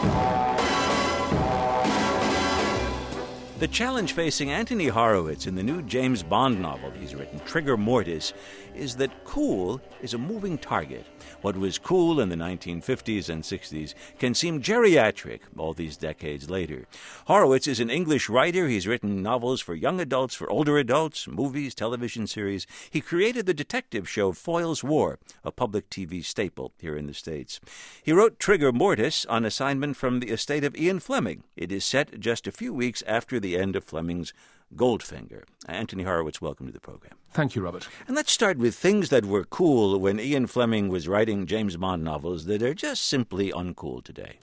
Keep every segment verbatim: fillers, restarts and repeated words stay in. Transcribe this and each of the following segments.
The challenge facing Anthony Horowitz in the new James Bond novel he's written, Trigger Mortis, is that cool is a moving target. What was cool in the nineteen fifties and sixties can seem geriatric all these decades later. Horowitz is an English writer. He's written novels for young adults, for older adults, movies, television series. He created the detective show Foyle's War, a public T V staple here in the States. He wrote Trigger Mortis on assignment from the estate of Ian Fleming. It is set just a few weeks after the end of Fleming's Goldfinger. Anthony Horowitz, welcome to the program. Thank you, Robert. And let's start with things that were cool when Ian Fleming was writing James Bond novels that are just simply uncool today.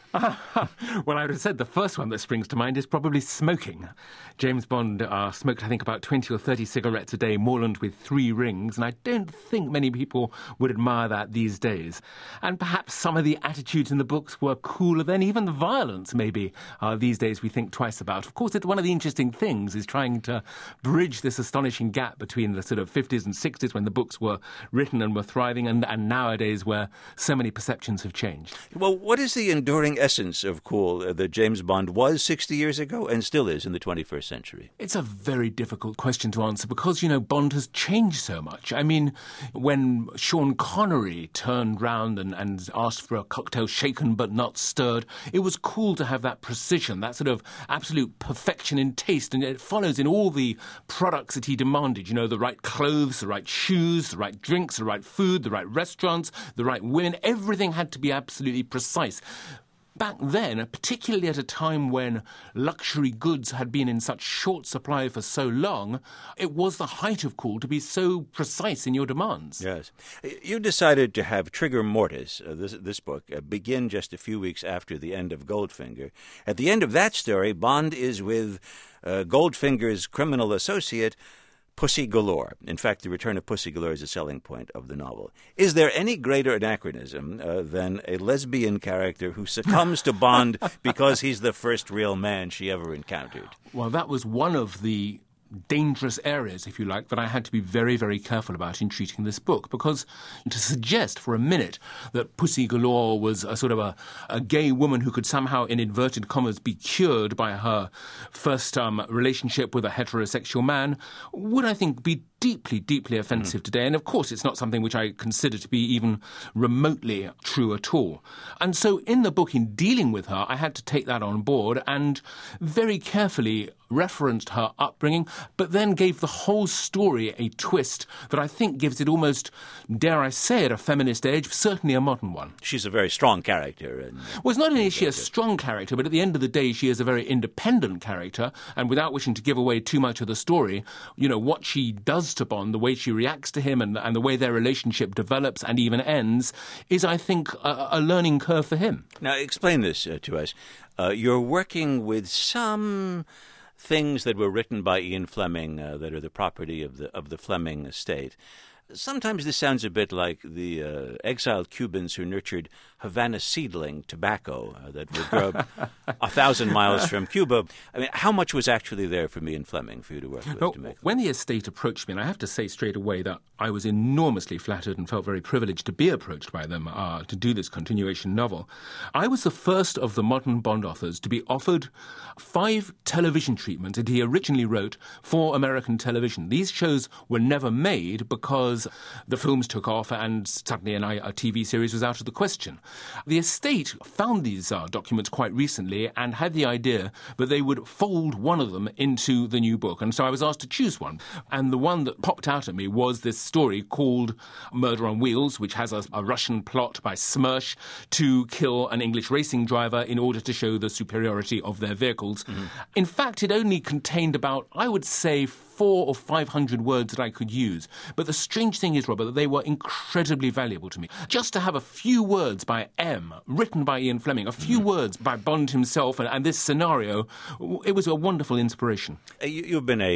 Well, I would have said the first one that springs to mind is probably smoking. James Bond uh, smoked, I think, about twenty or thirty cigarettes a day, Morland with three rings, and I don't think many people would admire that these days. And perhaps some of the attitudes in the books were cooler then, even the violence, maybe, uh, these days we think twice about. Of course, it's one of the interesting things is trying to bridge this astonishing gap between the sort of fifties and sixties when the books were written and were thriving, and, and nowadays where so many perceptions have changed. Well, what is the enduring essence of cool uh, that James Bond was sixty years ago and still is in the twenty-first century? It's a very difficult question to answer because, you know, Bond has changed so much. I mean, when Sean Connery turned round and, and asked for a cocktail shaken but not stirred, it was cool to have that precision, that sort of absolute perfection in taste, and it follows in all the products that he demanded, you know, the right clothes, the right shoes, the right drinks, the right food, the right restaurants, the right women. Everything had to be absolutely precise. Back then, particularly at a time when luxury goods had been in such short supply for so long, it was the height of cool to be so precise in your demands. Yes. You decided to have Trigger Mortis, uh, this, this book, uh, begin just a few weeks after the end of Goldfinger. At the end of that story, Bond is with uh, Goldfinger's criminal associate, Pussy Galore. In fact, the return of Pussy Galore is a selling point of the novel. Is there any greater anachronism uh, than a lesbian character who succumbs to Bond because he's the first real man she ever encountered? Well, that was one of the dangerous areas, if you like, that I had to be very, very careful about in treating this book, because to suggest for a minute that Pussy Galore was a sort of a, a gay woman who could somehow, in inverted commas, be cured by her first um, relationship with a heterosexual man would, I think, be deeply, deeply offensive mm. today. And, of course, it's not something which I consider to be even remotely true at all. And so in the book, in dealing with her, I had to take that on board and very carefully referenced her upbringing, but then gave the whole story a twist that I think gives it almost, dare I say it, a feminist edge, certainly a modern one. She's a very strong character. And well, it's not only is she a strong character, but at the end of the day, she is a very independent character, and without wishing to give away too much of the story, you know, what she does to Bond, the way she reacts to him, and, and the way their relationship develops and even ends, is, I think, a, a learning curve for him. Now, explain this uh, to us. Uh, you're working with some things that were written by Ian Fleming uh, that are the property of the of the Fleming estate. Sometimes this sounds a bit like the uh, exiled Cubans who nurtured Havana seedling tobacco uh, that would grow a thousand miles from Cuba. I mean, how much was actually there for me and Fleming for you to work with well, to make them? When the estate approached me, and I have to say straight away that I was enormously flattered and felt very privileged to be approached by them uh, to do this continuation novel, I was the first of the modern Bond authors to be offered five television treatments that he originally wrote for American television. These shows were never made because the films took off and suddenly an, a T V series was out of the question. The estate found these uh, documents quite recently and had the idea that they would fold one of them into the new book. And so I was asked to choose one. And the one that popped out at me was this story called Murder on Wheels, which has a, a Russian plot by Smersh to kill an English racing driver in order to show the superiority of their vehicles. Mm-hmm. In fact, it only contained about, I would say, four or five hundred words that I could use. But the strange thing is, Robert, that they were incredibly valuable to me. Just to have a few words by M, written by Ian Fleming, a few mm-hmm. words by Bond himself, and, and this scenario, it was a wonderful inspiration. You, you've been a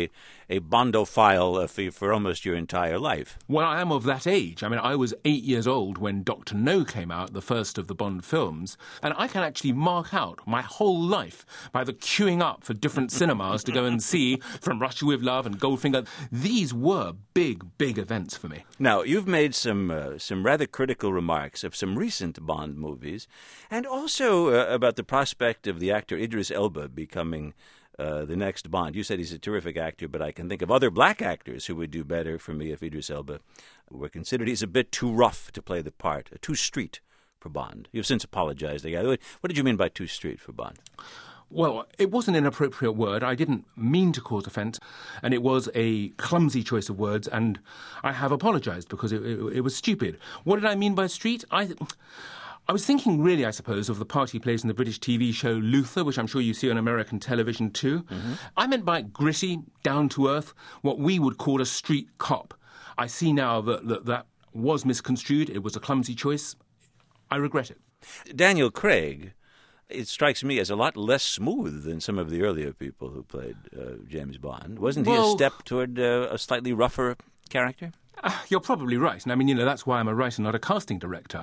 a Bondophile uh, for, for almost your entire life. Well, I am of that age. I mean, I was eight years old when Doctor No came out, the first of the Bond films, and I can actually mark out my whole life by the queuing up for different cinemas to go and see From Russia with Love and Goldfinger. These were big, big events for me. Now, you've made some uh, some rather critical remarks of some recent Bond movies, and also uh, about the prospect of the actor Idris Elba becoming uh, the next Bond. You said he's a terrific actor, but I can think of other black actors who would do better for me if Idris Elba were considered. He's a bit too rough to play the part, uh, too street for Bond. You've since apologized. What did you mean by too street for Bond? Well, it was an inappropriate word. I didn't mean to cause offence, and it was a clumsy choice of words, and I have apologised because it, it, it was stupid. What did I mean by street? I... I was thinking, really, I suppose, of the part he plays in the British T V show Luther, which I'm sure you see on American television too. Mm-hmm. I meant by gritty, down-to-earth, what we would call a street cop. I see now that, that that was misconstrued. It was a clumsy choice. I regret it. Daniel Craig, it strikes me as a lot less smooth than some of the earlier people who played uh, James Bond. Wasn't he well, a step toward uh, a slightly rougher character? Uh, you're probably right. And I mean, you know, that's why I'm a writer, not a casting director.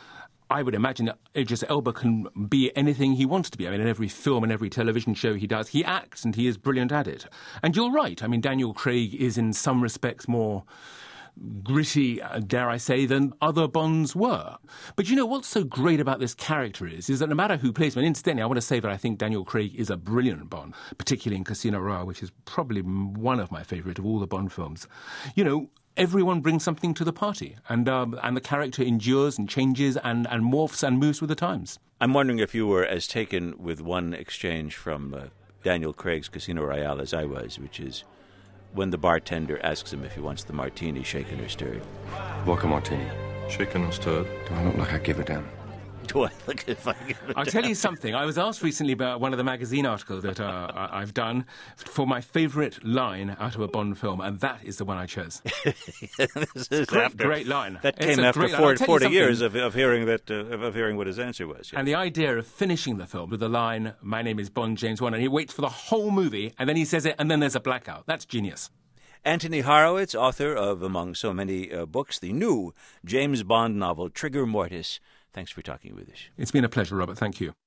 I would imagine that Idris Elba can be anything he wants to be. I mean, in every film and every television show he does, he acts and he is brilliant at it. And you're right. I mean, Daniel Craig is in some respects more gritty, dare I say, than other Bonds were. But you know, what's so great about this character is, is that no matter who plays him, and incidentally, I want to say that I think Daniel Craig is a brilliant Bond, particularly in Casino Royale, which is probably one of my favourite of all the Bond films. You know, everyone brings something to the party, and um, and the character endures and changes and, and morphs and moves with the times. I'm wondering if you were as taken with one exchange from uh, Daniel Craig's Casino Royale as I was, which is when the bartender asks him if he wants the martini shaken or stirred. Vodka martini. Shaken or stirred? Do I look like I give a damn? Do I look if I give a I'll damn? tell you something. I was asked recently about one of the magazine articles that uh, I- I've done for my favourite line out of a Bond film, and that is the one I chose. This is Great, after, great line. That It's came a after great line. four, I'll tell you forty something. years of, of hearing that uh, of, of hearing what his answer was. Yeah. And the idea of finishing the film with the line, "My name is Bond James Bond," and he waits for the whole movie, and then he says it, and then there's a blackout. That's genius. Anthony Horowitz, author of, among so many uh, books, the new James Bond novel, Trigger Mortis. Thanks for talking with us. It's been a pleasure, Robert. Thank you.